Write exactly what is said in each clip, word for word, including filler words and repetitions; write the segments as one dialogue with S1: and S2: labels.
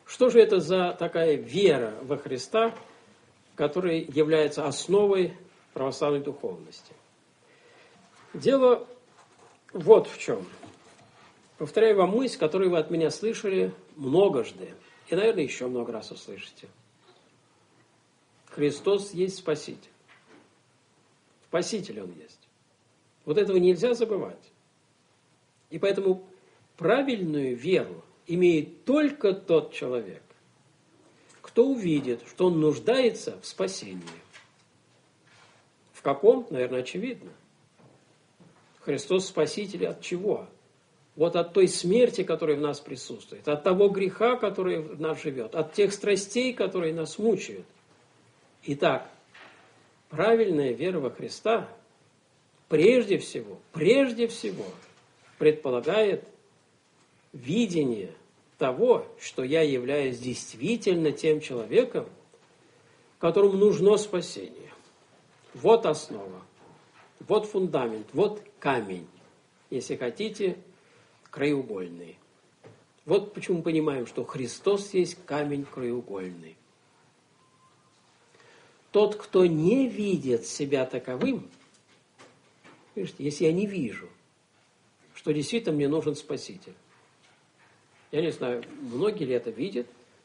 S1: Что же это за такая вера во Христа, которая является основой православной духовности? Дело вот в чем. Повторяю вам мысль, которую вы от меня слышали многожды, и, наверное, еще много раз услышите. Христос есть Спаситель. Спаситель Он есть. Вот этого нельзя забывать. И поэтому правильную веру имеет только тот человек, кто увидит, что он нуждается в спасении. В каком? Наверное, очевидно. Христос Спаситель от чего? Вот от той смерти, которая в нас присутствует, от того греха, который в нас живет, от тех страстей, которые нас мучают. Итак, правильная вера во Христа прежде всего, прежде всего предполагает видение того, что я являюсь действительно тем человеком, которому нужно спасение. Вот основа, вот фундамент, вот камень, если хотите, краеугольный. Вот почему мы понимаем, что Христос есть камень краеугольный. Тот, кто не видит себя таковым, видите, если я не вижу, что действительно мне нужен Спаситель. Я не знаю, многие ли это видят.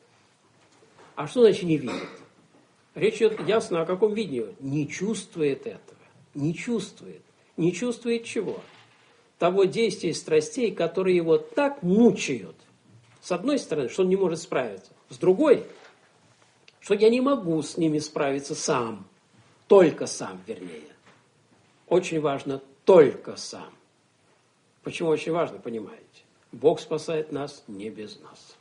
S1: А что значит не видят? Речь идет ясно о каком видении. Не чувствует этого. Не чувствует. Не чувствует чего? Того действия страстей, которые его так мучают. С одной стороны, что он не может справиться. С другой, что я не могу с ними справиться сам. Только сам, вернее. Очень важно только сам. Почему очень важно, понимаете? Бог спасает нас не без нас.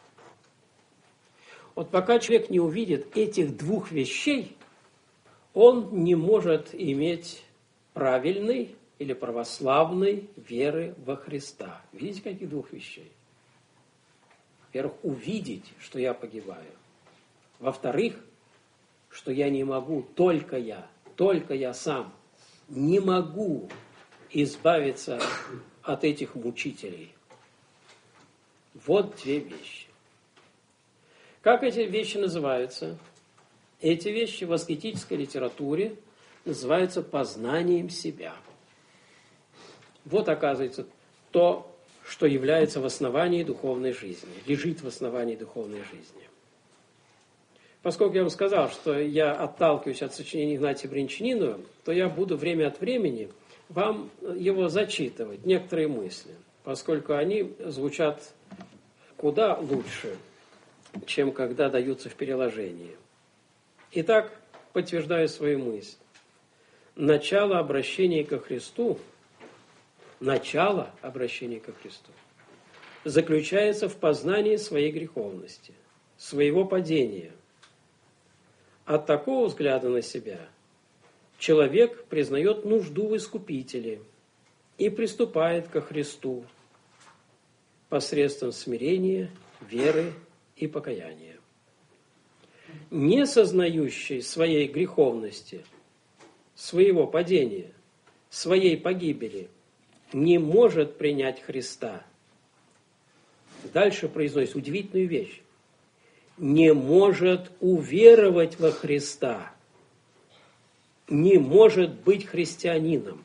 S1: Вот пока человек не увидит этих двух вещей, он не может иметь правильной или православной веры во Христа. Видите, каких двух вещей? Во-первых, увидеть, что я погибаю. Во-вторых, что я не могу, только я, только я сам не могу избавиться от этих мучителей. Вот две вещи. Как эти вещи называются? Эти вещи в аскетической литературе называются познанием себя. Вот, оказывается, то, что является в основании духовной жизни, лежит в основании духовной жизни. Поскольку я вам сказал, что я отталкиваюсь от сочинения Игнатия Бринчанинова, то я буду время от времени вам его зачитывать, некоторые мысли, поскольку они звучат куда лучше, чем когда даются в переложении. Итак, подтверждаю свою мысль. Начало обращения ко Христу, начало обращения ко Христу заключается в познании своей греховности, своего падения. От такого взгляда на себя человек признает нужду в Искупителе и приступает ко Христу посредством смирения, веры и покаяния. Не сознающий своей греховности, своего падения, своей погибели, не может принять Христа. Дальше произносит удивительную вещь. Не может уверовать во Христа. Не может быть христианином.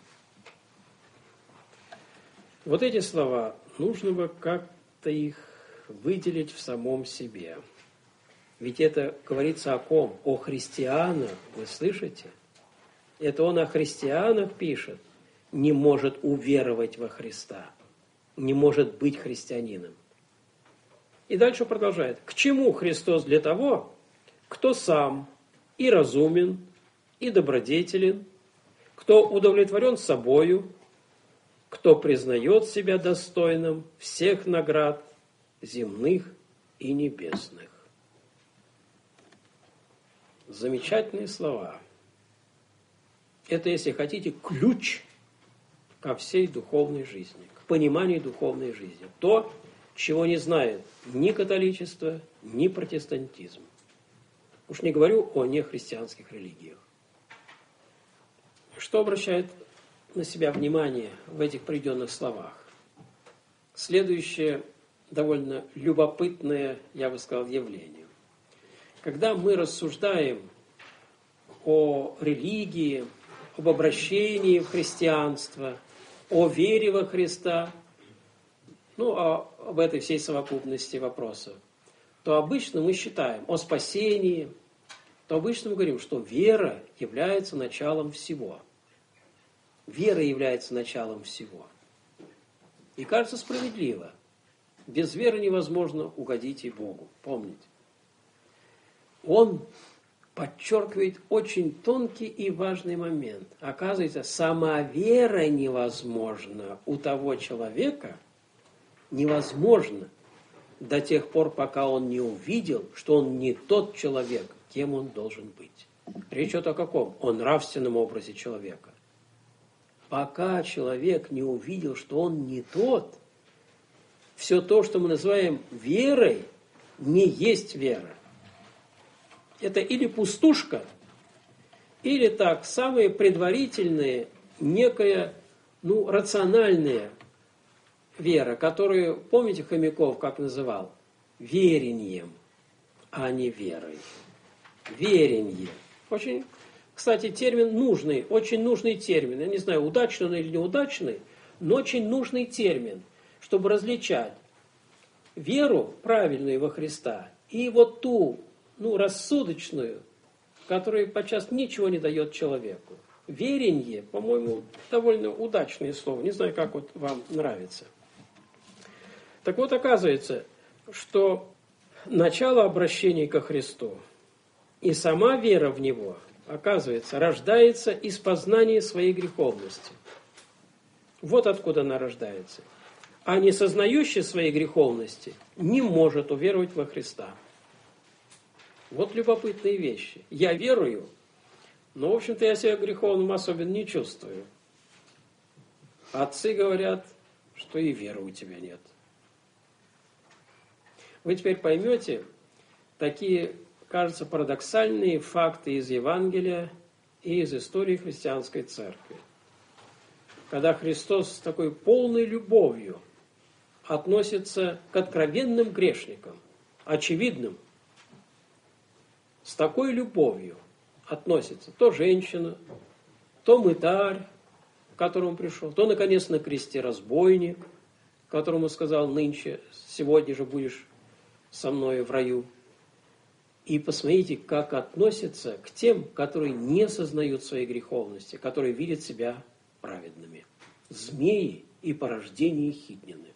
S1: Вот эти слова нужно бы как-то их выделить в самом себе. Ведь это говорится о ком? О христианах, вы слышите? Это он о христианах пишет. Не может уверовать во Христа. Не может быть христианином. И дальше продолжает. К чему Христос для того, кто сам и разумен, и добродетелен, кто удовлетворен собою, кто признает себя достойным всех наград земных и небесных. Замечательные слова. Это, если хотите, ключ ко всей духовной жизни, к пониманию духовной жизни. То, чего не знает ни католичество, ни протестантизм. Уж не говорю о нехристианских религиях. Что обращает на себя внимание в этих приведенных словах? Следующее довольно любопытное, я бы сказал, явление. Когда мы рассуждаем о религии, об обращении в христианство, о вере во Христа, ну, о, об этой всей совокупности вопросов, то обычно мы считаем о спасении, то обычно мы говорим, что вера является началом всего. Вера является началом всего. И кажется справедливо. Без веры невозможно угодить и Богу. Помните. Он подчеркивает очень тонкий и важный момент. Оказывается, сама вера невозможна у того человека, невозможно до тех пор, пока он не увидел, что он не тот человек, кем он должен быть. Речь идет о каком? О нравственном образе человека. Пока человек не увидел, что он не тот, все то, что мы называем верой, не есть вера. Это или пустушка, или так, самые предварительные, некая, ну, рациональная вера, которую, помните, Хомяков как называл? Верением, а не верой. Веренье. Очень, кстати, термин нужный, очень нужный термин. Я не знаю, удачный он или неудачный, но очень нужный термин, чтобы различать веру правильную во Христа и вот ту, ну, рассудочную, которая подчас ничего не дает человеку. Веренье, по-моему, довольно удачное слово. Не знаю, как вот вам нравится. Так вот, оказывается, что начало обращения ко Христу и сама вера в Него, оказывается, рождается из познания своей греховности. Вот откуда она рождается. А не сознающий своей греховности не может уверовать во Христа. Вот любопытные вещи. Я верую, но, в общем-то, я себя греховным особенно не чувствую. Отцы говорят, что и веры у тебя нет. Вы теперь поймете такие, кажется, парадоксальные факты из Евангелия и из истории христианской церкви. Когда Христос с такой полной любовью относится к откровенным грешникам, очевидным, с такой любовью относится то женщина, то мытарь, к которому пришел, то, наконец, на кресте разбойник, которому сказал: нынче, сегодня же будешь со мной в раю. И посмотрите, как относится к тем, которые не сознают своей греховности, которые видят себя праведными. Змеи и порождение хитнины.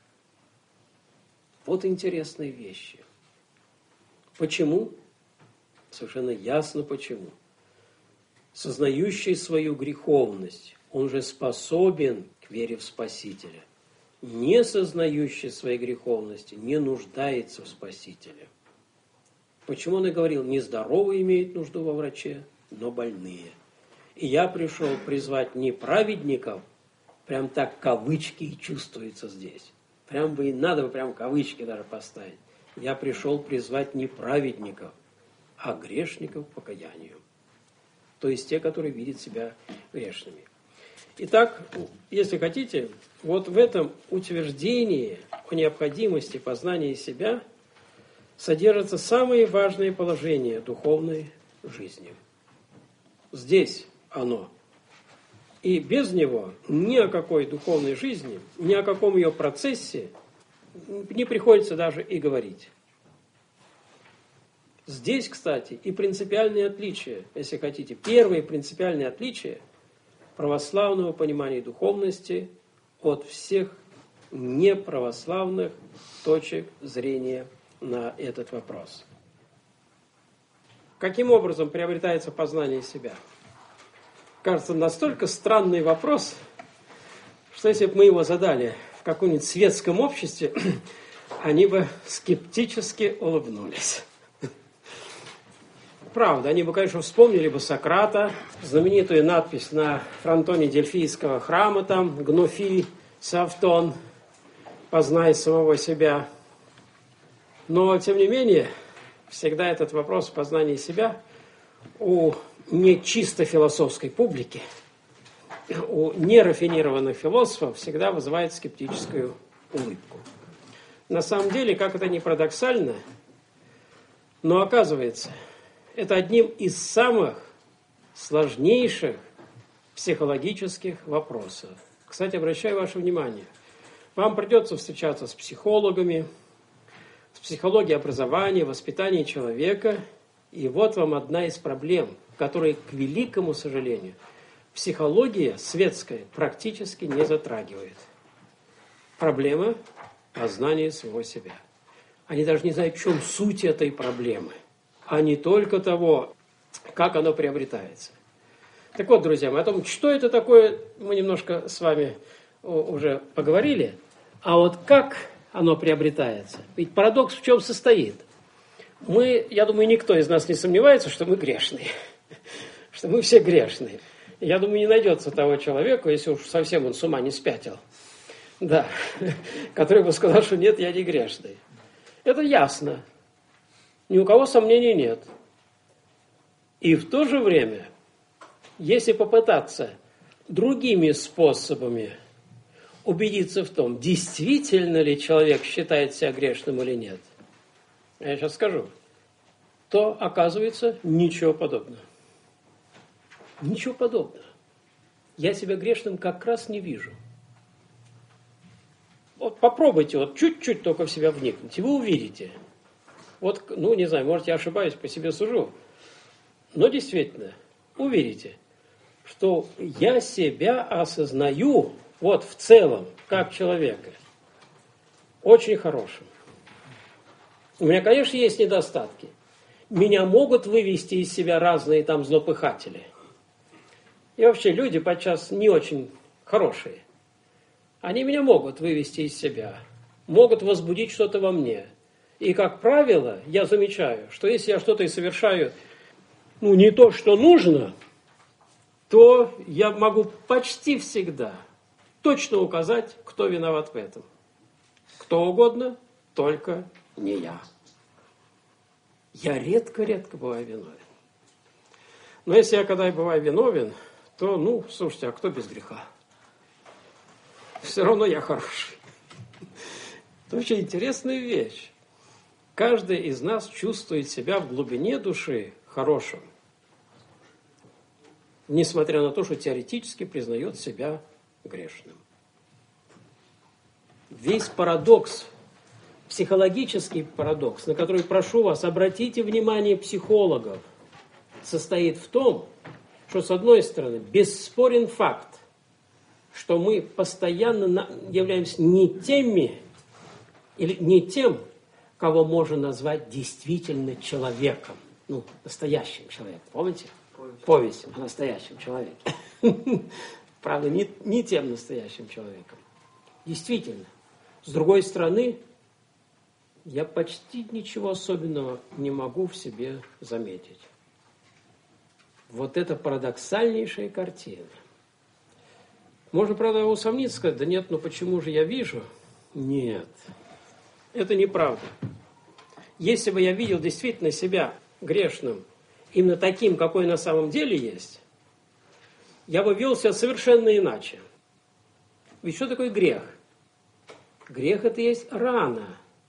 S1: Вот интересные вещи. Почему? Совершенно ясно почему. Сознающий свою греховность, он же способен к вере в Спасителя. Не сознающий своей греховности не нуждается в Спасителе. Почему он и говорил: нездоровые имеют нужду во враче, но больные. И я пришел призвать не праведников, прям так кавычки и чувствуются здесь. Прям бы и надо бы прям кавычки даже поставить. Я пришел призвать не праведников, а грешников к покаянию. То есть те, которые видят себя грешными. Итак, если хотите, вот в этом утверждении о необходимости познания себя содержатся самые важные положения духовной жизни. Здесь оно. И без него ни о какой духовной жизни, ни о каком ее процессе не приходится даже и говорить. Здесь, кстати, и принципиальные отличия, если хотите. Первое принципиальное отличие православного понимания духовности от всех неправославных точек зрения на этот вопрос. Каким образом приобретается познание себя? Кажется, настолько странный вопрос, что если бы мы его задали в каком-нибудь светском обществе, они бы скептически улыбнулись. Правда, они бы, конечно, вспомнили бы Сократа, знаменитую надпись на фронтоне Дельфийского храма, там, «Гнуфи, Савтон, познай самого себя». Но, тем не менее, всегда этот вопрос познания себя у не чисто философской публики, у нерафинированных философов всегда вызывает скептическую улыбку. на самом деле, как это ни парадоксально, но оказывается, это одним из самых сложнейших психологических вопросов. Кстати, обращаю ваше внимание, вам придется встречаться с психологами, с психологией образования, воспитания человека, и вот вам одна из проблем, которые, к великому сожалению, психология светская практически не затрагивает. Проблема познания своего себя. Они даже не знают, в чем суть этой проблемы, а не только того, как оно приобретается. Так вот, друзья мои, о том, что это такое, мы немножко с вами уже поговорили, а вот как оно приобретается. Ведь парадокс в чем состоит? Мы, я думаю, никто из нас не сомневается, что мы грешные, что мы все грешные. Я думаю, не найдется того человека, если уж совсем он с ума не спятил, да, который бы сказал, что нет, я не грешный. Это ясно. Ни у кого сомнений нет. И в то же время, если попытаться другими способами убедиться в том, действительно ли человек считает себя грешным или нет, я сейчас скажу, то оказывается ничего подобного. Ничего подобного. Я себя грешным как раз не вижу. Вот попробуйте вот чуть-чуть только в себя вникнуть, и вы увидите. Вот, ну, не знаю, может, я ошибаюсь, по себе сужу, но действительно, увидите, что я себя осознаю, вот в целом, как человека, очень хорошим. У меня, конечно, есть недостатки. Меня могут вывести из себя разные там злопыхатели. И вообще люди подчас не очень хорошие. Они меня могут вывести из себя, могут возбудить что-то во мне. И, как правило, я замечаю, что если я что-то и совершаю, ну, не то, что нужно, то я могу почти всегда точно указать, кто виноват в этом. Кто угодно, только не я. Я редко-редко бываю виновен. Но если я когда и бываю виновен, то, ну, слушайте, а кто без греха? Все равно я хороший. Это очень интересная вещь. Каждый из нас чувствует себя в глубине души хорошим, несмотря на то, что теоретически признает себя грешным. Весь парадокс, психологический парадокс, на который прошу вас, обратите внимание психологов, состоит в том, что, с одной стороны, бесспорен факт, что мы постоянно являемся не теми, или не тем, кого можно назвать действительно человеком, ну, настоящим человеком. Помните? Повесть, Повесть о настоящем человеке. Правда, не, не тем настоящим человеком. Действительно. С другой стороны, я почти ничего особенного не могу в себе заметить. Вот это парадоксальнейшая картина. Можно, правда, усомниться, сказать, да нет, ну почему же я вижу? Нет, это неправда. Если бы я видел действительно себя грешным, именно таким, какой на самом деле есть, я бы вел себя совершенно иначе. Ведь что такое грех? Грех – это есть рана.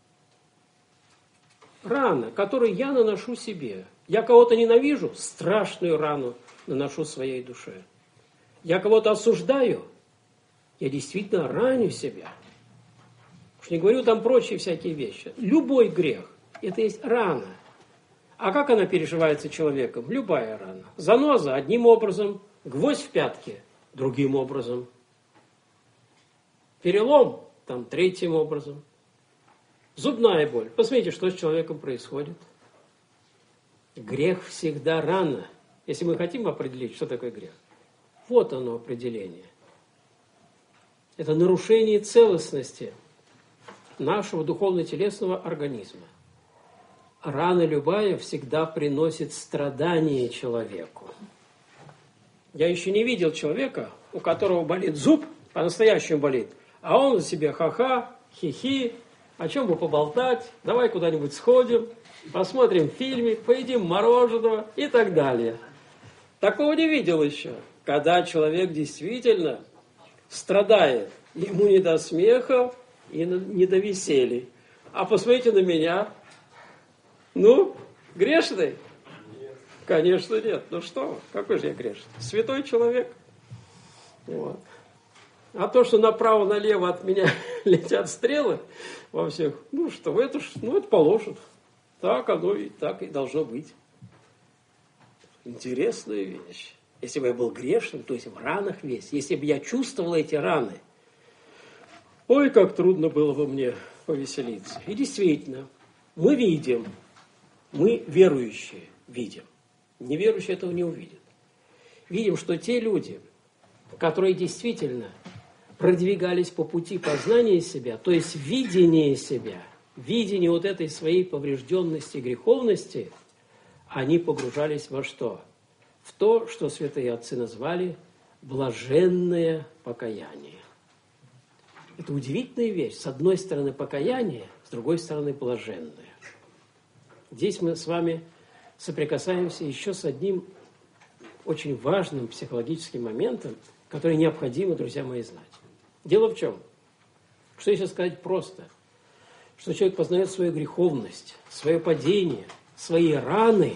S1: Рана, которую я наношу себе. Я кого-то ненавижу, страшную рану наношу своей душе. Я кого-то осуждаю, я действительно раню себя. Уж не говорю там прочие всякие вещи. Любой грех – это есть рана. А как она переживается человеком? Любая рана. Заноза одним образом, гвоздь в пятке другим образом. Перелом там третьим образом. Зубная боль. Посмотрите, что с человеком происходит. Грех всегда рана. Если мы хотим определить, что такое грех. Вот оно определение. Это нарушение целостности нашего духовно-телесного организма. Рана любая всегда приносит страдание человеку. Я еще не видел человека, у которого болит зуб, по-настоящему болит, а он за себя ха-ха, хи-хи, о чем бы поболтать, давай куда-нибудь сходим, посмотрим фильмик, поедим мороженого и так далее. Такого не видел еще. Когда человек действительно страдает, ему не до смеха и не до веселья. А посмотрите на меня. Ну, грешный? Нет. Конечно, нет. Ну что вы, какой же я грешный? Святой человек. Вот. А то, что направо-налево от меня летят стрелы во всех, ну что, это, ну, это положено. Так оно и так и должно быть. Интересная вещь. Если бы я был грешным, то есть в ранах весь, если бы я чувствовал эти раны, ой, как трудно было бы мне повеселиться. И действительно, мы видим, мы верующие видим. Неверующие этого не увидят. Видим, что те люди, которые действительно продвигались по пути познания себя, то есть видения себя, видение вот этой своей поврежденности, греховности, они погружались во что? В то, что святые отцы назвали блаженное покаяние. Это удивительная вещь. С одной стороны покаяние, с другой стороны блаженное. Здесь мы с вами соприкасаемся еще с одним очень важным психологическим моментом, который необходимо, друзья мои, знать. Дело в чем? Что если сказать просто? Что человек познает свою греховность, свое падение, свои раны,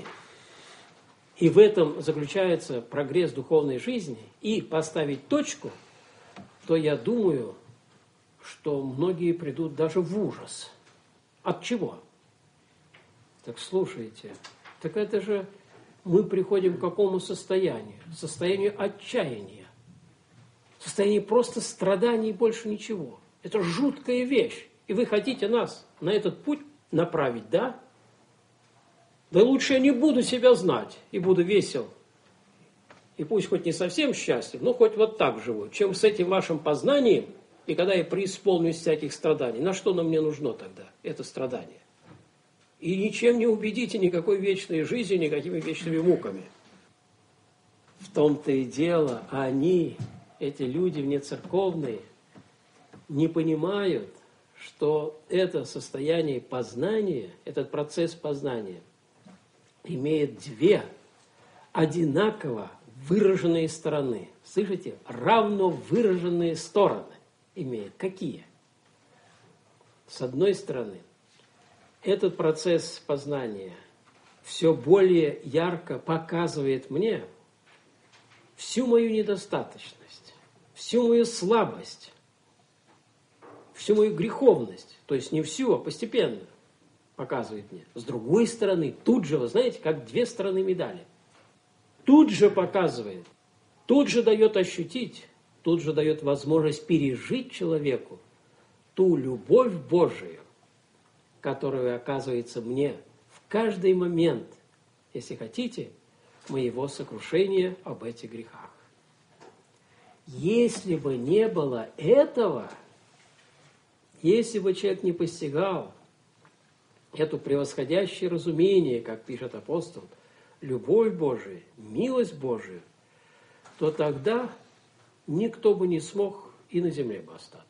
S1: и в этом заключается прогресс духовной жизни, и поставить точку, то я думаю, что многие придут даже в ужас. От чего? Так слушайте, так это же мы приходим к какому состоянию? Состоянию отчаяния. Состоянию просто страданий и больше ничего. Это жуткая вещь. И вы хотите нас на этот путь направить, да? Да лучше я не буду себя знать и буду весел. И пусть хоть не совсем счастлив, но хоть вот так живу, чем с этим вашим познанием, и когда я преисполнюсь всяких страданий. На что нам мне нужно тогда, это страдание? И ничем не убедите никакой вечной жизни, никакими вечными муками. В том-то и дело, они, эти люди внецерковные, не понимают, что это состояние познания, этот процесс познания имеет две одинаково выраженные стороны. Слышите? Равно выраженные стороны имеет. Какие? С одной стороны, этот процесс познания все более ярко показывает мне всю мою недостаточность, всю мою слабость, всю мою греховность. То есть не всю, а постепенно показывает мне. С другой стороны, тут же, вы знаете, как две стороны медали. Тут же показывает, тут же дает ощутить, тут же дает возможность пережить человеку ту любовь Божию, которая оказывается мне в каждый момент, если хотите, моего сокрушения об этих грехах. Если бы не было этого, если бы человек не постигал это превосходящее разумение, как пишет апостол, любовь Божия, милость Божия, то тогда никто бы не смог и на земле бы остаться.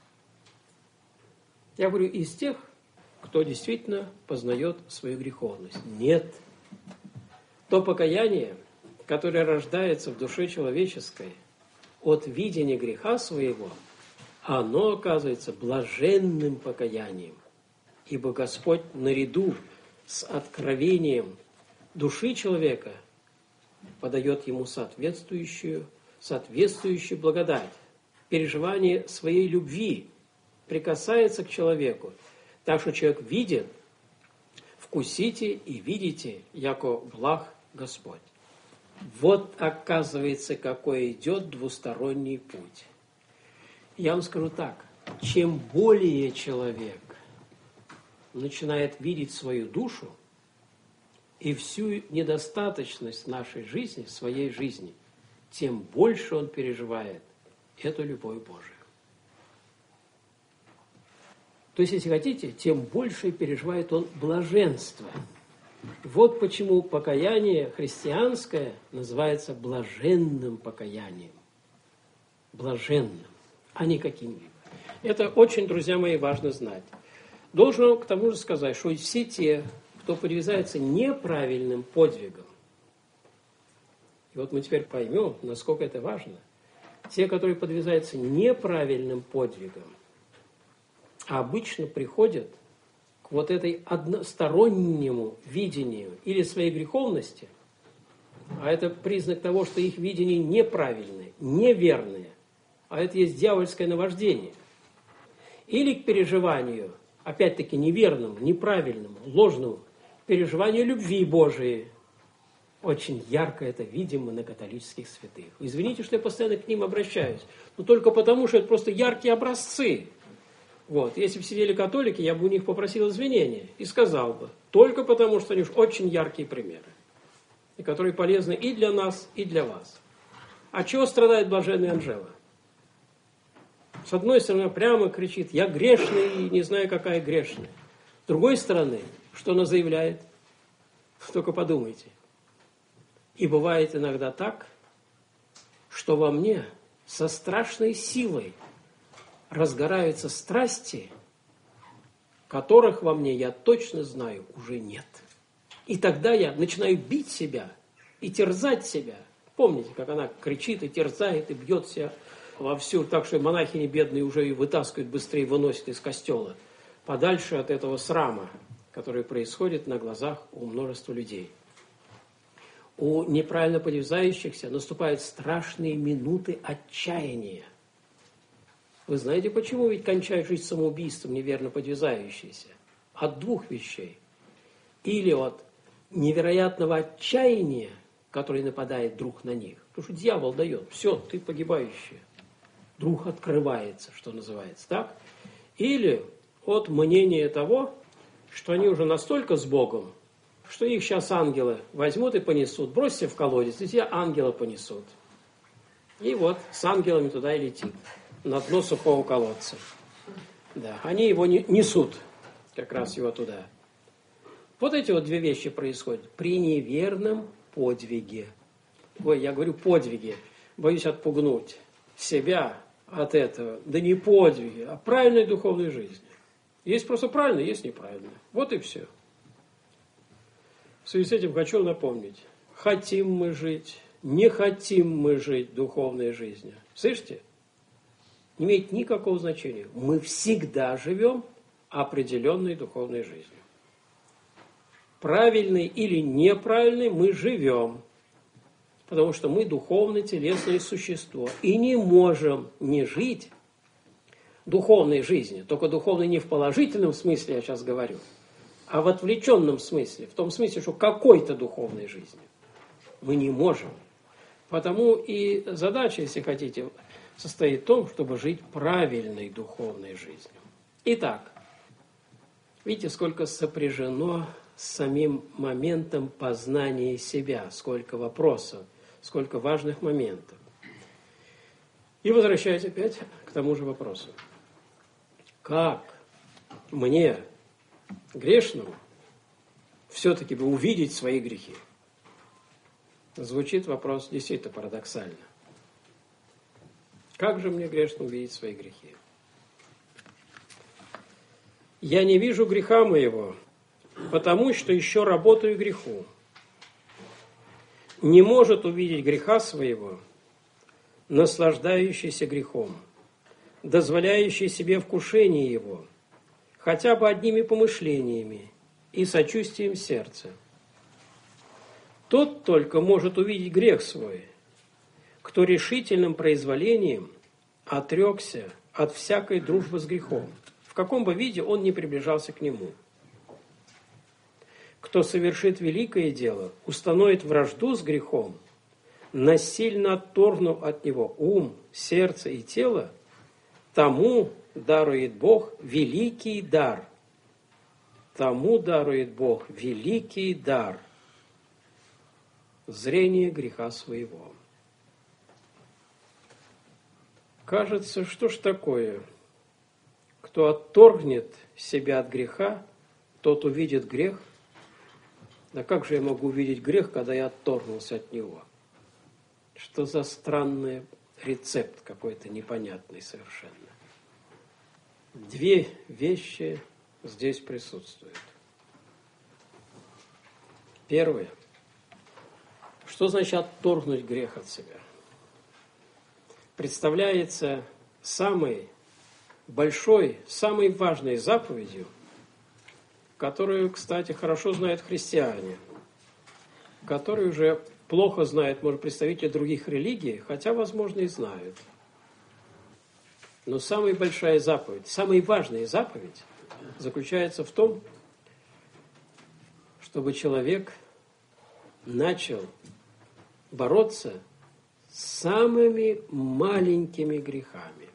S1: Я говорю из тех, кто действительно познает свою греховность. Нет. То покаяние, которое рождается в душе человеческой от видения греха своего, оно оказывается блаженным покаянием. Ибо Господь наряду с откровением души человека подает ему соответствующую, соответствующую благодать. Переживание своей любви прикасается к человеку, так что человек видит: вкусите и видите, яко благ Господь. Вот, оказывается, какой идет двусторонний путь. Я вам скажу так, чем более человек начинает видеть свою душу и всю недостаточность нашей жизни, своей жизни, тем больше он переживает эту любовь Божию. То есть, если хотите, тем больше переживает он блаженство. Вот почему покаяние христианское называется блаженным покаянием. Блаженным, а не каким-либо. Это очень, друзья мои, важно знать. Должен к тому же сказать, что все те, кто подвязается неправильным подвигом, и вот мы теперь поймем, насколько это важно, те, которые подвязаются неправильным подвигом, обычно приходят вот этой одностороннему видению или своей греховности, а это признак того, что их видение неправильное, неверное, а это есть дьявольское наваждение, или к переживанию, опять-таки неверному, неправильному, ложному, переживанию любви Божией. Очень ярко это видимо на католических святых. Извините, что я постоянно к ним обращаюсь, но только потому, что это просто яркие образцы. Вот. Если бы сидели католики, я бы у них попросил извинения и сказал бы, только потому, что они уж очень яркие примеры, и которые полезны и для нас, и для вас. А чего страдает блаженный Анжела? С одной стороны, прямо кричит, я грешный и не знаю, какая грешная. С другой стороны, что она заявляет? Только подумайте. И бывает иногда так, что во мне со страшной силой разгораются страсти, которых во мне, я точно знаю, уже нет. И тогда я начинаю бить себя и терзать себя. Помните, как она кричит и терзает, и бьет себя вовсю, так что монахини бедные уже и вытаскивают быстрее, выносят из костела, подальше от этого срама, который происходит на глазах у множества людей. У неправильно подвязающихся наступают страшные минуты отчаяния. Вы знаете, почему ведь кончают жизнь самоубийством неверно подвязающиеся? От двух вещей. Или от невероятного отчаяния, которое нападает вдруг на них. Потому что дьявол дает, все, ты погибающий. Вдруг открывается, что называется, так? Или от мнения того, что они уже настолько с Богом, что их сейчас ангелы возьмут и понесут. Бросьте в колодец, и тебя ангелы понесут. И вот с ангелами туда и летит, на дно сухого колодца. Да, они его не, несут, как раз его туда. Вот эти вот две вещи происходят при неверном подвиге. Ой, я говорю подвиги, боюсь отпугнуть себя от этого. Да не подвиги, а правильной духовной жизни. Есть просто правильно, есть неправильно. Вот и все. В связи с этим хочу напомнить. Хотим мы жить, не хотим мы жить духовной жизнью. Слышите? Не имеет никакого значения. Мы всегда живем определенной духовной жизнью. Правильной или неправильной мы живем. Потому что мы духовное телесное существо. И не можем не жить духовной жизнью. Только духовной не в положительном смысле, я сейчас говорю, а в отвлеченном смысле. В том смысле, что какой-то духовной жизни мы не можем. Потому и задача, если хотите, состоит в том, чтобы жить правильной духовной жизнью. Итак, видите, сколько сопряжено с самим моментом познания себя, сколько вопросов, сколько важных моментов. И возвращаясь опять к тому же вопросу. Как мне, грешному, все-таки бы увидеть свои грехи? Звучит вопрос действительно парадоксально. Как же мне, грешно, увидеть свои грехи? Я не вижу греха моего, потому что еще работаю греху. Не может увидеть греха своего, наслаждающийся грехом, дозволяющий себе вкушение его, хотя бы одними помышлениями и сочувствием сердца. Тот только может увидеть грех свой, кто решительным произволением отрекся от всякой дружбы с грехом, в каком бы виде он ни приближался к нему. Кто совершит великое дело, установит вражду с грехом, насильно отторгнув от него ум, сердце и тело, тому дарует Бог великий дар. Тому дарует Бог великий дар. Зрение греха своего. Кажется, что ж такое? Кто отторгнет себя от греха, тот увидит грех. Да как же я могу увидеть грех, когда я отторгнулся от него? Что за странный рецепт какой-то непонятный совершенно. Две вещи здесь присутствуют. Первое. Что значит отторгнуть грех от себя? Представляется самой большой, самой важной заповедью которую, кстати, хорошо знают христиане, которые уже плохо знают, может, представители других религий, хотя, возможно, и знают. Но самая большая заповедь, самая важная заповедь заключается в том, чтобы человек начал бороться с самыми маленькими грехами.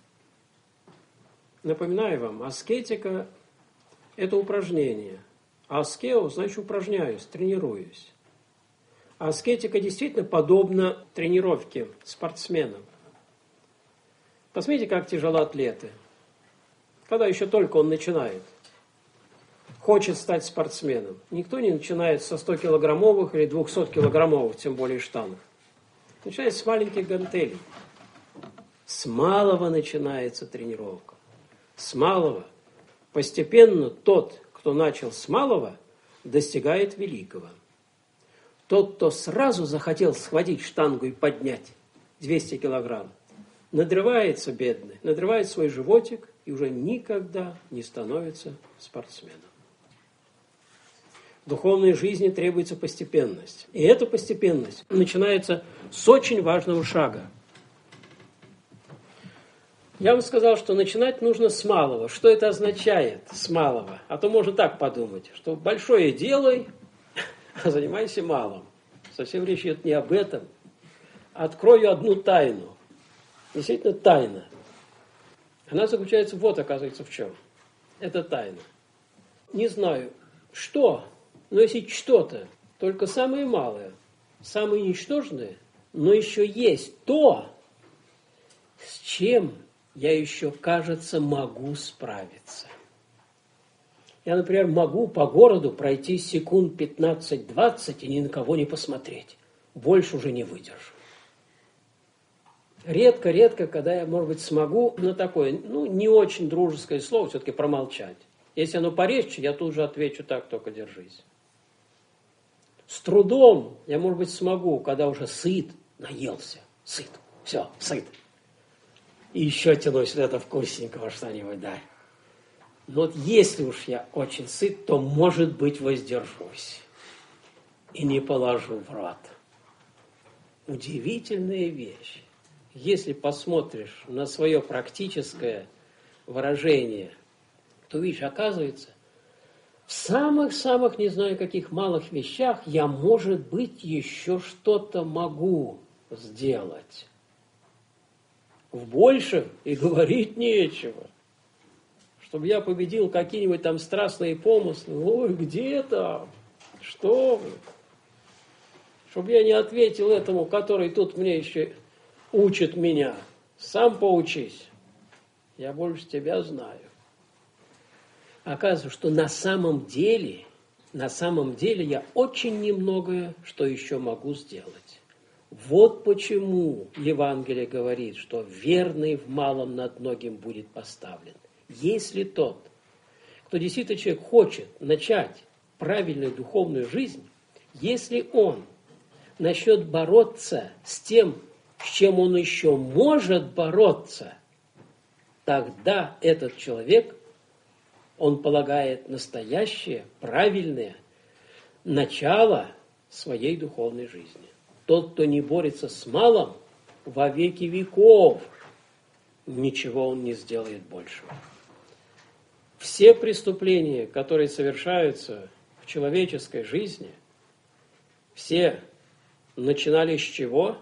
S1: Напоминаю вам, аскетика – это упражнение. Аскео – значит упражняюсь, тренируюсь. Аскетика действительно подобна тренировке спортсменам. Посмотрите, как тяжело атлеты. Когда еще только он начинает, хочет стать спортсменом. Никто не начинает со стокилограммовых или двухсоткилограммовых, тем более штанг. Начинает с маленьких гантелей. С малого начинается тренировка. С малого. Постепенно тот, кто начал с малого, достигает великого. Тот, кто сразу захотел схватить штангу и поднять двести килограмм, надрывается бедный, надрывает свой животик и уже никогда не становится спортсменом. В духовной жизни требуется постепенность. И эта постепенность начинается с очень важного шага. Я вам сказал, что начинать нужно с малого. Что это означает с малого? А то можно так подумать, что большое делай, а занимайся малым. Совсем речь идет не об этом. Открою одну тайну. Действительно тайна. Она заключается вот, оказывается, в чем. Это тайна. Не знаю, что, но если что-то, только самое малое, самое ничтожное, но еще есть то, с чем я еще, кажется, могу справиться. Я, например, могу по городу пройти секунд пятнадцать-двадцать и ни на кого не посмотреть. Больше уже не выдержу. Редко-редко, когда я, может быть, смогу на такое, ну, не очень дружеское слово все-таки промолчать. Если оно порезче, я тут же отвечу так, только держись. С трудом я, может быть, смогу, когда уже сыт, наелся, сыт, все, сыт. И еще тянусь вот это вкусненького что-нибудь, да. Но вот если уж я очень сыт, то, может быть, воздержусь и не положу в рот. Удивительная вещь. Если посмотришь на свое практическое выражение, то, видишь, оказывается, в самых-самых, не знаю, каких малых вещах я, может быть, еще что-то могу сделать. В большем и говорить нечего. Чтобы я победил какие-нибудь там страстные помыслы. Ой, где там? Что вы? Чтобы я не ответил этому, который тут мне еще учит меня. Сам поучись. Я больше тебя знаю. Оказывается, что на самом деле, на самом деле я очень немногое, что еще могу сделать. Вот почему Евангелие говорит, что верный в малом над многим будет поставлен. Если тот, кто действительно человек хочет начать правильную духовную жизнь, если он начнет бороться с тем, с чем он еще может бороться, тогда этот человек, он полагает настоящее, правильное начало своей духовной жизни. Тот, кто не борется с малым, во веки веков ничего он не сделает большего. Все преступления, которые совершаются в человеческой жизни, все начинали с чего?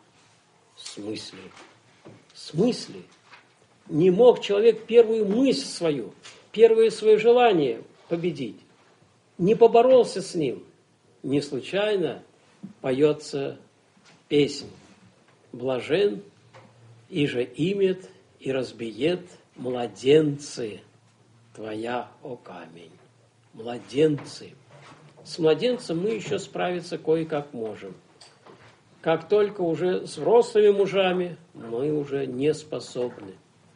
S1: С мысли. С мысли. Не мог человек первую мысль свою, первое свое желание победить. Не поборолся с ним. Не случайно поется песнь: «Блажен, иже имет и разбиет младенцы твоя, о камень». Младенцы. С младенцем мы еще справиться кое-как можем. Как только уже с взрослыми мужами, мы уже не способны.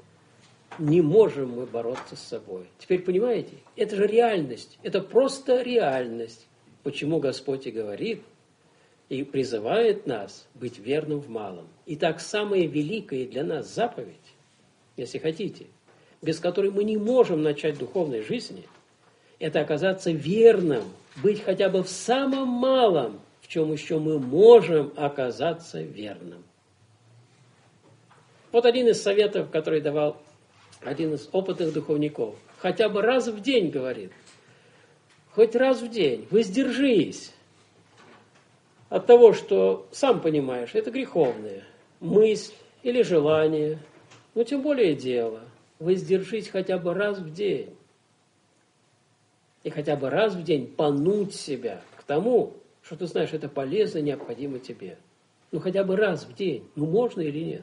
S1: Не можем мы бороться с собой. Теперь понимаете, это же реальность, это просто реальность. Почему Господь и говорит, и призывает нас быть верным в малом. Итак, самая великая для нас заповедь, если хотите, без которой мы не можем начать духовной жизни, это оказаться верным, быть хотя бы в самом малом, в чем еще мы можем оказаться верным. Вот один из советов, который давал один из опытных духовников. Хотя бы раз в день, говорит, хоть раз в день воздержись от того, что, сам понимаешь, это греховное, мысль или желание, но тем более дело. Воздержись хотя бы раз в день. И хотя бы раз в день понуть себя к тому, что ты знаешь, это полезно, необходимо тебе. Ну хотя бы раз в день. Ну можно или нет?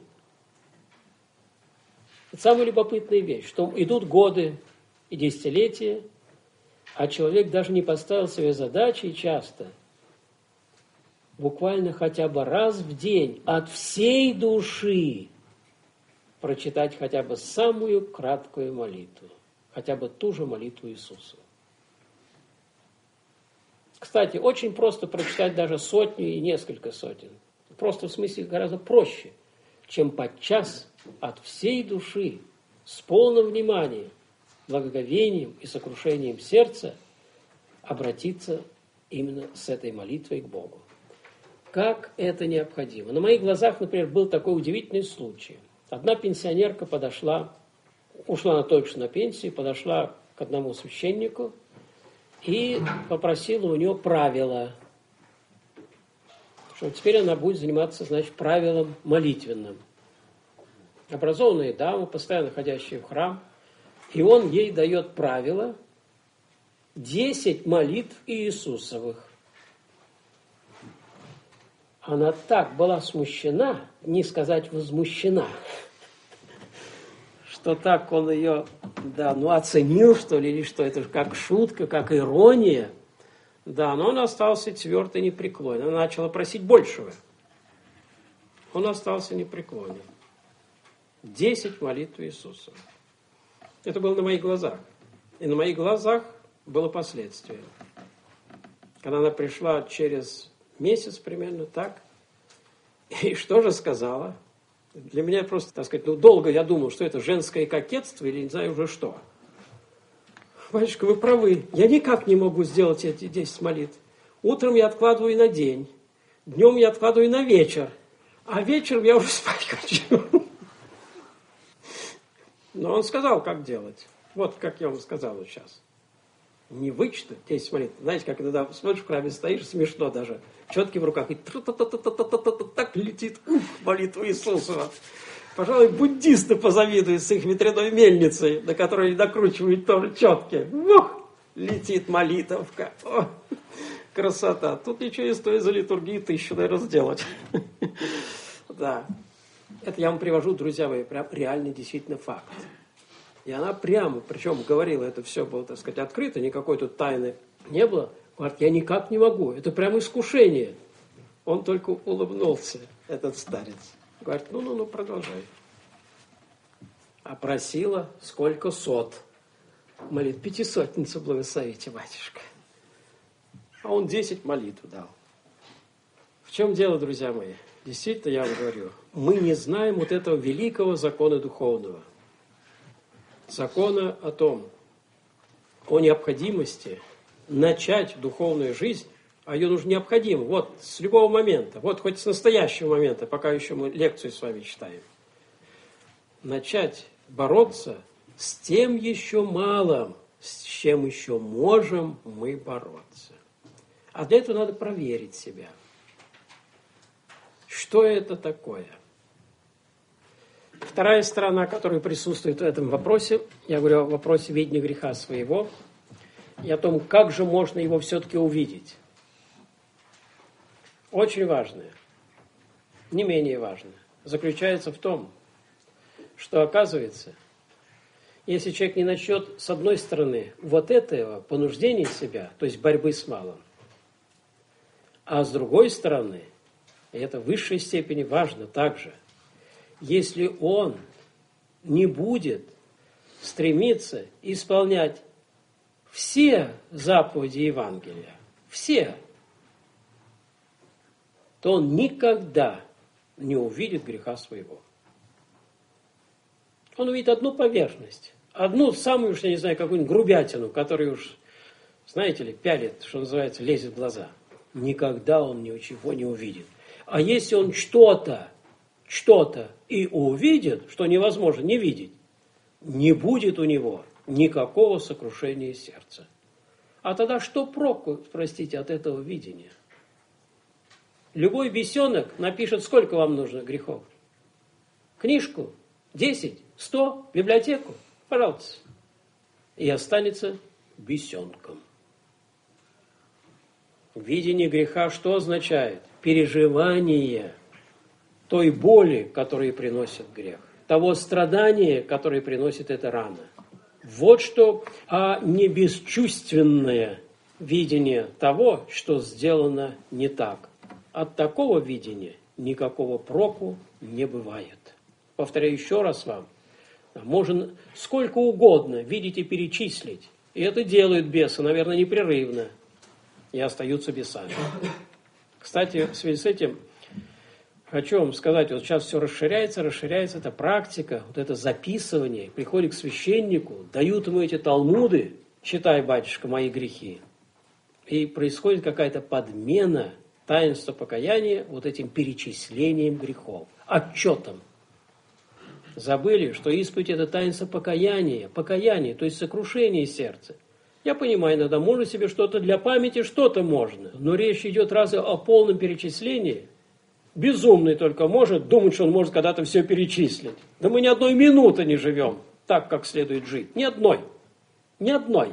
S1: Это самая любопытная вещь, что идут годы и десятилетия, а человек даже не поставил себе задачи часто, буквально хотя бы раз в день от всей души прочитать хотя бы самую краткую молитву, хотя бы ту же молитву Иисуса. Кстати, очень просто прочитать даже сотню и несколько сотен. Просто в смысле гораздо проще, чем подчас от всей души, с полным вниманием, благоговением и сокрушением сердца обратиться именно с этой молитвой к Богу. Как это необходимо? На моих глазах, например, был такой удивительный случай. Одна пенсионерка подошла, ушла она только что на пенсию, подошла к одному священнику и попросила у него правила, что теперь она будет заниматься, значит, правилом молитвенным. Образованная дама, постоянно ходящая в храм, и он ей дает правила десять молитв Иисусовых. Она так была смущена, не сказать возмущена, что так он ее, да, ну оценил, что ли, или что, это же как шутка, как ирония. Да, но он остался твердо и непреклонен. Она начала просить большего. Он остался непреклонен. Десять молитв Иисуса. Это было на моих глазах. И на моих глазах было последствие. Когда она пришла через месяц примерно так, и что же сказала? Для меня просто, так сказать, ну долго я думал, что это женское кокетство или не знаю уже что. Батюшка, вы правы, я никак не могу сделать эти десять молитв. Утром я откладываю на день, днем я откладываю на вечер, а вечером я уже спать хочу. Но он сказал, как делать. Вот как я вам сказал сейчас. Не вычитать десять молитв. Знаете, как иногда смотришь в храме, стоишь, смешно даже. Четки в руках, и так летит ух, молитва Иисуса. Пожалуй, буддисты позавидуют с их ветряной мельницей, на которой докручивают тоже четки. Ух, летит молитовка. О, красота. Тут ничего не стоит за литургию тысячу, наверное, сделать. Да. Это я вам привожу, друзья мои, прям реальный действительно факт. И она прямо, причем говорила, это все было, так сказать, открыто, никакой тут тайны не было. Говорит, я никак не могу, это прямо искушение. Он только улыбнулся, этот старец. Говорит, ну-ну-ну, продолжай. А просила сколько сот. Молит, пятисотницу благословите, батюшка. А он десять молитв дал. В чем дело, друзья мои? Действительно, я вам говорю, мы не знаем вот этого великого закона духовного. Закона о том, о необходимости начать духовную жизнь, а ее нужно необходимо, вот с любого момента, вот хоть с настоящего момента, пока еще мы лекцию с вами читаем, начать бороться с тем еще малым, с чем еще можем мы бороться. А для этого надо проверить себя. Что это такое? Вторая сторона, которая присутствует в этом вопросе, я говорю о вопросе видения греха своего, и о том, как же можно его все-таки увидеть. Очень важное, не менее важное, заключается в том, что оказывается, если человек не начнет с одной стороны вот этого понуждения себя, то есть борьбы с малым, а с другой стороны, и это в высшей степени важно также, если он не будет стремиться исполнять все заповеди Евангелия, все, то он никогда не увидит греха своего. Он увидит одну поверхность, одну самую уж, я не знаю, какую-нибудь грубятину, которую уж знаете ли, пялит, что называется, лезет в глаза. Никогда он ничего не увидит. А если он что-то, что-то и увидит, что невозможно не видеть, не будет у него никакого сокрушения сердца. А тогда что проку, простите, от этого видения? Любой бесенок напишет, сколько вам нужно грехов. Книжку, десять, сто, библиотеку, пожалуйста. И останется бесенком. Видение греха что означает? Переживание той боли, которую приносит грех. Того страдания, которое приносит эта рана. Вот что, а не бесчувственное видение того, что сделано не так. От такого видения никакого проку не бывает. Повторяю еще раз вам. Можно сколько угодно видеть и перечислить. И это делают бесы, наверное, непрерывно. И остаются бесами. Кстати, в связи с этим хочу вам сказать, вот сейчас все расширяется, расширяется эта практика, вот это записывание. Приходит к священнику, дают ему эти талмуды, читай, батюшка, мои грехи. И происходит какая-то подмена таинства покаяния вот этим перечислением грехов, отчетом. Забыли, что исповедь – это таинство покаяния, покаяние, то есть сокрушение сердца. Я понимаю, иногда можно себе что-то для памяти, что-то можно, но речь идет разве о полном перечислении? Безумный только может думать, что он может когда-то все перечислить. Да мы ни одной минуты не живем так, как следует жить. Ни одной. Ни одной.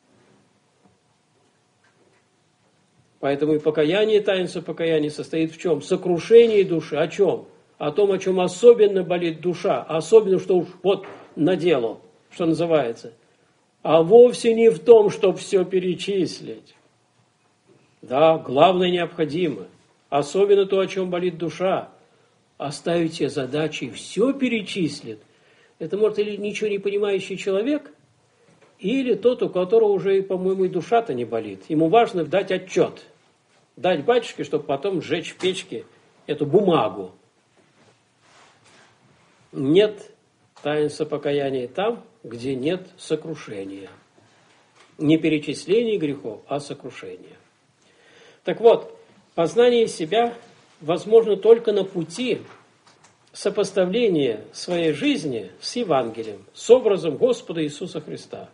S1: Поэтому и покаяние, таинство покаяния состоит в чем? Сокрушении души. О чем? О том, о чем особенно болит душа. Особенно, что уж вот наделал, что называется. А вовсе не в том, чтобы все перечислить. Да, главное необходимо. Особенно то, о чем болит душа. Оставить себе задачи и все перечислит. Это может или ничего не понимающий человек, или тот, у которого уже, по-моему, и душа-то не болит. Ему важно дать отчет. Дать батюшке, чтобы потом сжечь в печке эту бумагу. Нет таинства покаяния там, где нет сокрушения. Не перечисление грехов, а сокрушение. Так вот, познание себя возможно только на пути сопоставления своей жизни с Евангелием, с образом Господа Иисуса Христа.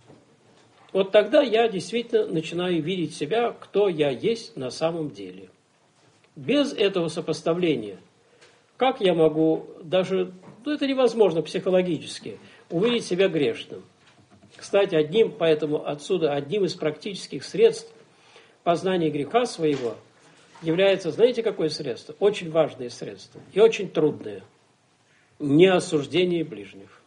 S1: Вот тогда я действительно начинаю видеть себя, кто я есть на самом деле. Без этого сопоставления, как я могу даже, ну это невозможно психологически, увидеть себя грешным. Кстати, одним, поэтому отсюда одним из практических средств познания греха своего является, знаете, какое средство? Очень важное средство и очень трудное. Неосуждение ближних.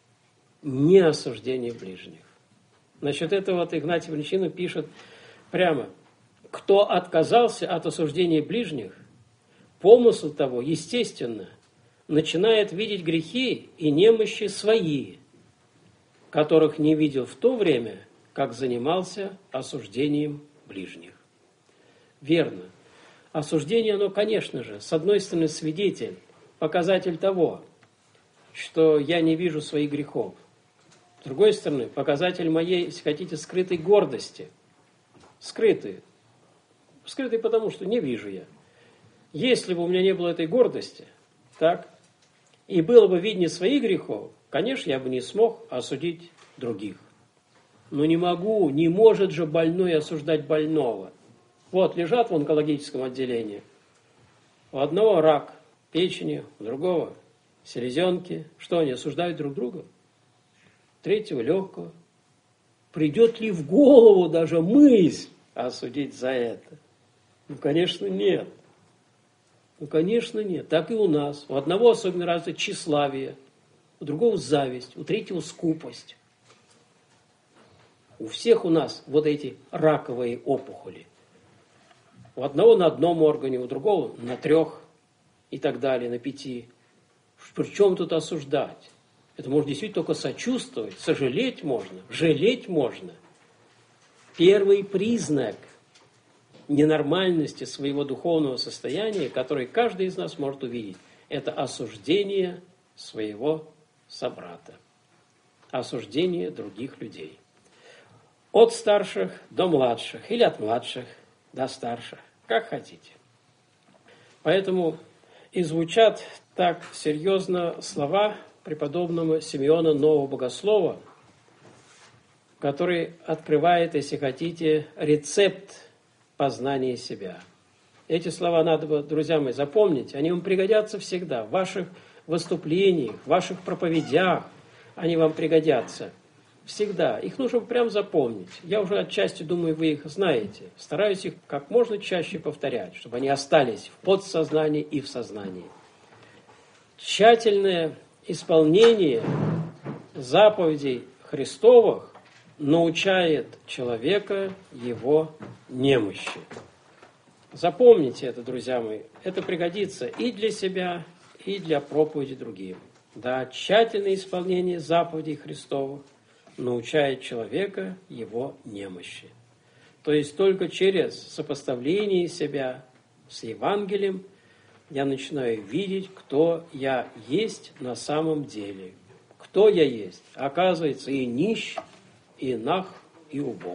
S1: Неосуждение ближних. Насчет этого вот Игнатий Бринчанин пишет прямо: кто отказался от осуждения ближних, помысл того, естественно, начинает видеть грехи и немощи свои, которых не видел в то время, как занимался осуждением ближних. Верно. Осуждение, оно, конечно же, с одной стороны, свидетель, показатель того, что я не вижу своих грехов. С другой стороны, показатель моей, если хотите, скрытой гордости. Скрытой. Скрытой потому, что не вижу я. Если бы у меня не было этой гордости, так, и было бы виднее своих грехов, конечно, я бы не смог осудить других. Но не могу, не может же больной осуждать больного. Вот, лежат в онкологическом отделении. У одного рак печени, у другого селезенки. Что, они осуждают друг друга? Третьего легкого. Придет ли в голову даже мысль осудить за это? Ну, конечно, нет. Ну, конечно, нет. Так и у нас. У одного особенно развито тщеславие, у другого зависть, у третьего скупость. У всех у нас вот эти раковые опухоли. У одного на одном органе, у другого на трех и так далее, на пяти. Причем тут осуждать? Это можно действительно только сочувствовать, сожалеть можно, жалеть можно. Первый признак ненормальности своего духовного состояния, который каждый из нас может увидеть, это осуждение своего собрата, осуждение других людей. от старших до младших, или от младших до старших, как хотите. Поэтому и звучат так серьезно слова преподобного Симеона Нового Богослова, который открывает, если хотите, рецепт познания себя. Эти слова надо, друзья мои, запомнить, они вам пригодятся всегда, в ваших выступлениях, в ваших проповедях, они вам пригодятся всегда. Их нужно прям запомнить. Я уже отчасти думаю, вы их знаете. Стараюсь их как можно чаще повторять, чтобы они остались в подсознании и в сознании. Тщательное исполнение заповедей Христовых научает человека его немощи. Запомните это, друзья мои. Это пригодится и для себя, и для проповеди другим. Да, тщательное исполнение заповедей Христовых научает человека его немощи. То есть только через сопоставление себя с Евангелием я начинаю видеть, кто я есть на самом деле. Кто я есть? Оказывается, и нищ, и наг, и убог.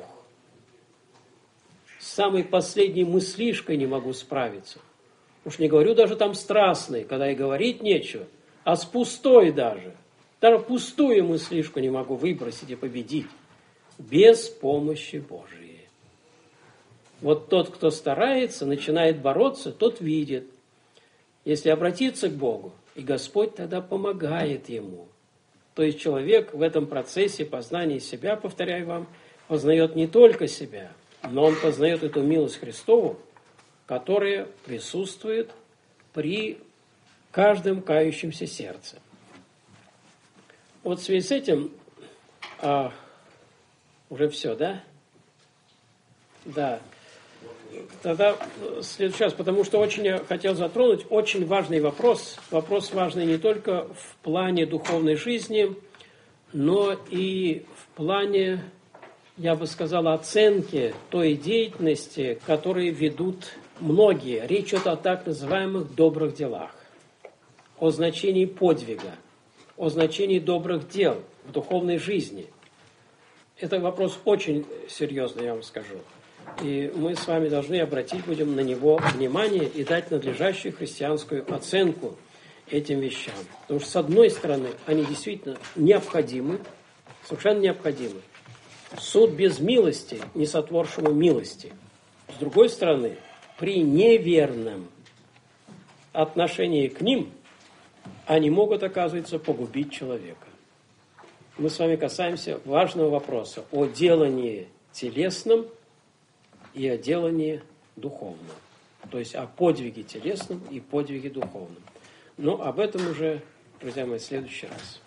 S1: С самой последней мыслишкой не могу справиться. Уж не говорю даже там страстной, когда и говорить нечего, а с пустой даже. Даже пустую мыслишку не могу выбросить и победить. Без помощи Божией. Вот тот, кто старается, начинает бороться, тот видит. Если обратиться к Богу, и Господь тогда помогает ему. То есть человек в этом процессе познания себя, повторяю вам, познает не только себя, но он познает эту милость Христову, которая присутствует при каждом кающемся сердце. Вот в связи с этим а, уже все, да? Да. Тогда следующий раз, потому что очень я хотел затронуть очень важный вопрос. Вопрос важный не только в плане духовной жизни, но и в плане, я бы сказал, оценки той деятельности, которую ведут многие. Речь идет о так называемых добрых делах, о значении подвига, о значении добрых дел в духовной жизни. Это вопрос очень серьезный, я вам скажу. И мы с вами должны обратить будем на него внимание и дать надлежащую христианскую оценку этим вещам. Потому что, с одной стороны, они действительно необходимы, совершенно необходимы. Суд без милости не сотворшему милости. С другой стороны, при неверном отношении к ним они могут, оказывается, погубить человека. Мы с вами касаемся важного вопроса о делании телесном и о делании духовном. То есть о подвиге телесном и подвиге духовном. Но об этом уже, друзья мои, в следующий раз.